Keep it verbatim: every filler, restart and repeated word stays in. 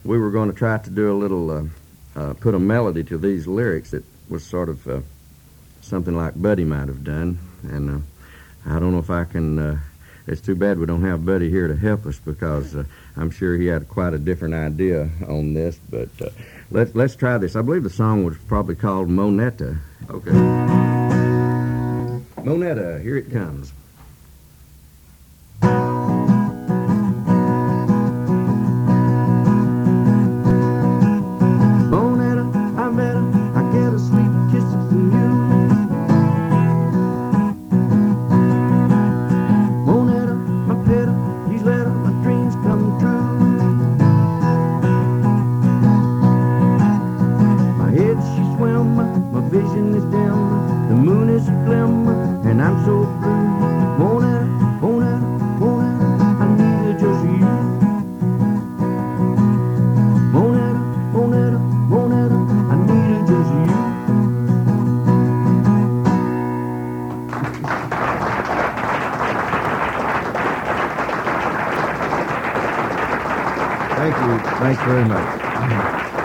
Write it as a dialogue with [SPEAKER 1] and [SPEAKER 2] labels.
[SPEAKER 1] We were going to try to do a little, uh, uh, put a melody to these lyrics that was sort of uh, something like Buddy might have done. And uh, I don't know if I can, uh, it's too bad we don't have Buddy here to help us, because uh, I'm sure he had quite a different idea on this. But uh, let, let's try this. I believe the song was probably called Monetta. Okay. Monetta, here it comes.
[SPEAKER 2] Vision is dim, the moon is a glimmer, and I'm so blue. Monetta, Monetta, Monetta, I need her just you. Monetta, Monetta, Monetta, I need her just you.
[SPEAKER 1] Thank you. Thanks very much.